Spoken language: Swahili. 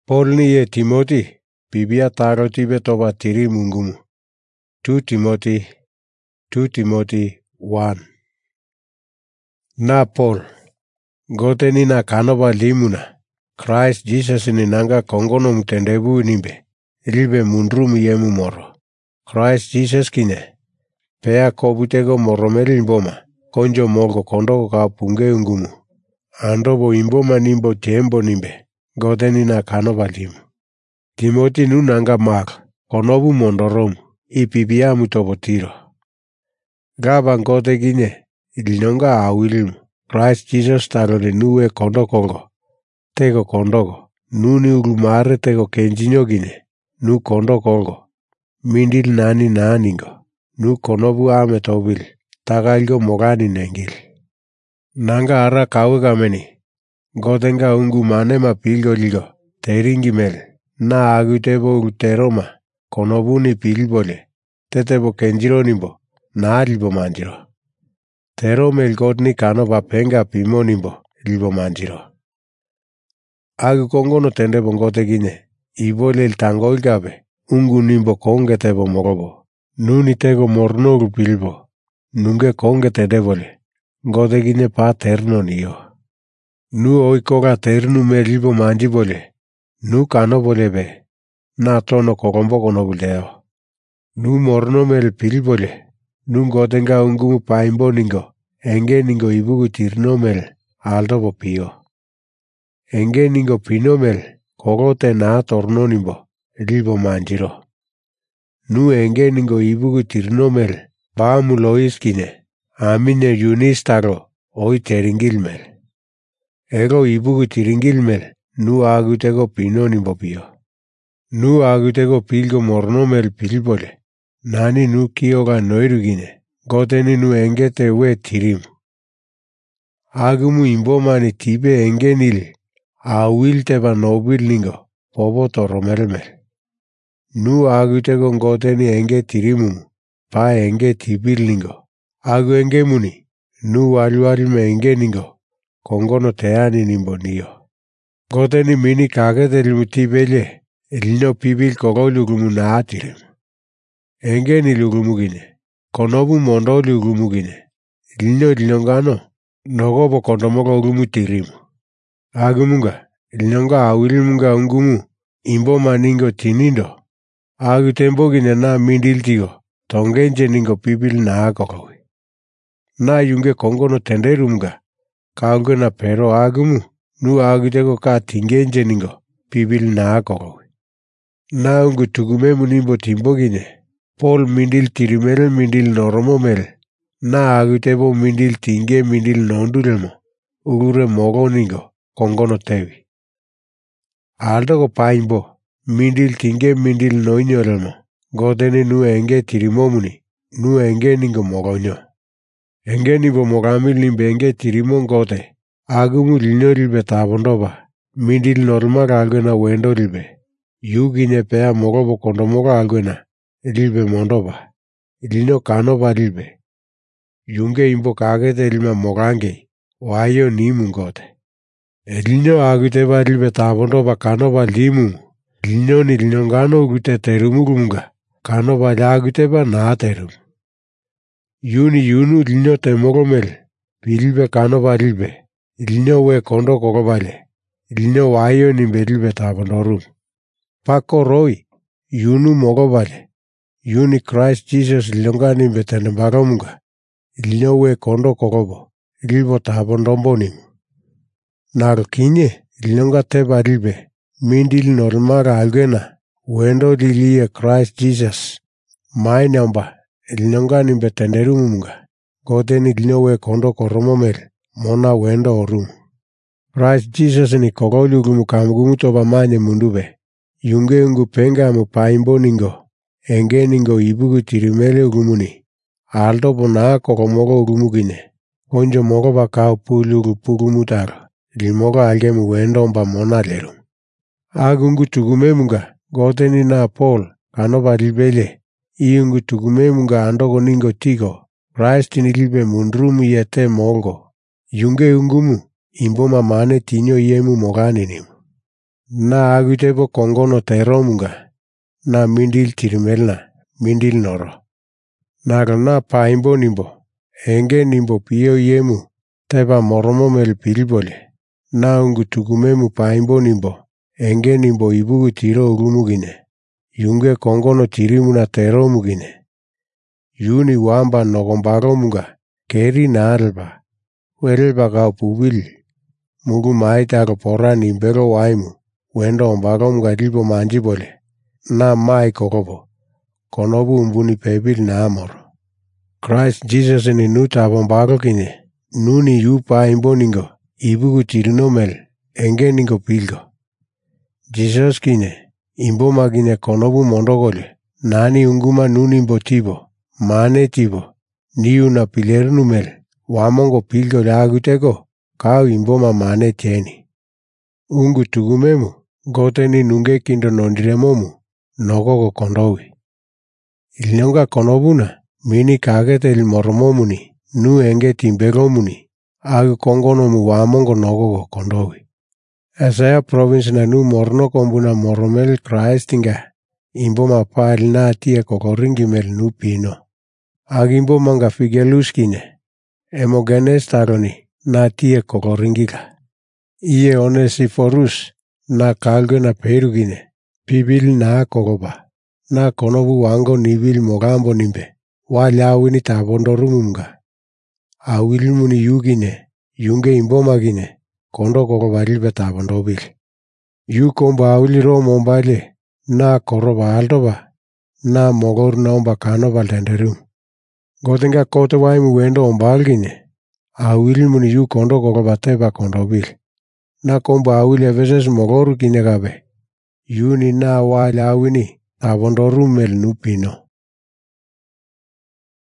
Paul ni ye Timothy, Biblia taro tibe toba tiri mungumu. 2 Timothy 1. Na Paul, gote ni na kanova limuna, Christ Jesus ni nanga kongono mtendebu nimbe, ilibe mundrumu yemu moro. Christ Jesus kine, pea kobutego moromeli imboma, konjo mogo kondoko ka punge ungumu. Andobo imboma nimbo tembo nimbe, gote ni na kanova limu. Timothy nu nanga mak, konobu mondoromu, ipibia mutobotiro. Gaba gote gine, ilinonga awilimu, Christ Jesus tarole nuwe kondo kongo, tego kondogo, nuni ulumare tego kenjinyo gine, nu kondo kongo, mindil nani naningo, nu konobu ame tobil, tagalgo mogani nengil. Nanga ara kawe gameni, gotenga ungu mane mapilgo ligo, teringi mel, na agutebo uteroma, konobu ni pilbole, tetebo kenjiro nimbo, na libo manjiro. Tero mel godni kano vapenga pimo nimbo, libo manjiro. Agu kongono tende bongote gine, ibole il tango gabe, ungu nimbo konge tebo morobo, nuni tego mornogu pilbo, nunge konge tedevole, gote gine pa terno niyo. Nu oikoga ternu me libo manjibole, nu kano bolebe, na tono kogombo kono buleo. Nu morno mel pilbole, nu gotenga ungumu paimbo ningo, enge ningo ibugu tirno mel, aldo bo pio. Enge ningo pino mel, kogote na torno nimbo, libo manjiro. Nu enge ningo ibugu tirno mel, baamu loiskine, amine yunistaro, oi teringil mel. Ego ibugu tiringil mel, nu agutego pino nimbo pio. Nu agutego pilgo morno mel pilbole, nani nu kioga noirugine, goteni nu engete we tirimu. Agumu imbomani tibe engenil, awil teba nobil ningo, pobo toromelmel. Nu agutego goteni enge tirimu, pa enge tibil ningo. Agu enge muni, nu alualme enge ningo, kongono teani nimbo niyo. Goteni mini kagete limu tibele, lino pibil kogolugumu na atirim. Enge ni lugumugine, konobu mondo lugumugine, lino linongano, nogobo kondomogo ugumu tirimu. Agumunga, linonga awilimunga ungumu, imbo maningo tinindo, agu tembo gine na mindil tigo, tongenje ningo pibil na agogowi. Na yunge kongono tenderumga, kaunge na pero agumu, nu agutego ka tingenje ningo, pibil na agogowi. Na ungu tugume munimbo timbo gine, Paul mindil tirimel mindil noromo mel, na agutebo mindil tinge mindil nonduremo, ugure mogo ningo, kongono tewi. Aldogo paimbo, mindil tinge mindil noinyoremo, godeni nu enge tirimomuni, nu enge ningo mogonyo. Enge nibo mogamil nimbe enge tirimon gote, agumu linorilbe tabondoba, mindil normal algena wendo rilbe, yugine pea mogobo kondomoga algena, rilbe mondoba, lino kanoba rilbe. Yunge imbo kagete rilma mogange, wayo nimun gote. Lino aguteba rilbe tabondoba kanoba limun, lino ni linongano gute terumugunga, kanoba laguteba na terum. Yunu lino temogomel, rilbe kanoba rilbe, lino we kondo kogobale, lino wayo nimbe rilbe tabondorum. Pako roi, yunu mogobale, yuni Christ Jesus lilonga nimbe tenembaromunga, lino we kondo kogobo, rilbo tabondombo nimu. Naro kinye, lilonga teba rilbe, mindil normara algena, wendo lilie Christ Jesus, mai namba, lilonga nimbe tenderumunga, goteni lino we kondo koromomel, mona wendo orum. Christ Jesus ni kogolu gumu kamugumu toba manye mundube, yunge ungu penga mu paimbo ningo, enge ningo ibugu tirimele ugumuni, aldo bona kogomogo ugumugine, onjo mogo bakao pulu rupugumutaro, limogo algemu wendo mba mona lerum. Agungu tugume munga, goteni na Paul, kanoba rilbele, iungu tugume munga andogo ningo tigo, Christ nilibe mundrumu yete mongo, yunge ungumu, imboma mane tinyo yemu mogani nimu. na agutebo kongono teromunga na mindil tirimelna mindil noro. Nagal na paimbo nimbo enge nimbo pio yemu teba moromomel pilbole na ungu tukumemu paimbo nimbo enge nimbo ibugu tiro urumugine yunge kongono tirimuna teromugine yuni wamba nogombaromunga keri na alba welba gao pubil mugu maitaro pora nimbero waimu wendo ombaromunga ribo manjibole na mai kokobo konobu umbuni pebil na amoro. Christ Jesus ni nuta bombaro kine nuni yu paimbo ningo ibugu tirinomel enge ningo pilgo. Jesus kine imbo magine konobu mondogole nani unguma nuni imbo tibo mane tibo niu na pilernumel wamongo pilgo lagutego kau imbo ma mane tieni. Ungu tugumemu goteni nunge kindo nondiremomu nogogo kondowi. Ilnyonga konobuna mini kagete il moromomuni nu enge timberomuni agu kongonomu wamongo nogogo kondowi. Asaya province na nu morno kombuna moromel Christinga imbo mapail na tie kokoringimel nu pino. Agimbo manga figeluskine emogenes taroni na tie kokoringiga. Iye Onesiforus na kalgo na perugine pibil na kogoba. Na konobu wango nibil mogambo nimbe walyawini tabondorumumga. Awilmuni yugine yunge imbomagine kondo kogobarilbe tabondobil. Yu komba awiliro mombale na koroba aldoba na mogor naomba kanobal tenderum. Gotenga kote waimu wendo ombalgine awilmuni yu kondo kogobateba kondobil. Na komba awile veces mogoru kinegabe yuni na walyawini tabondorumel nupino.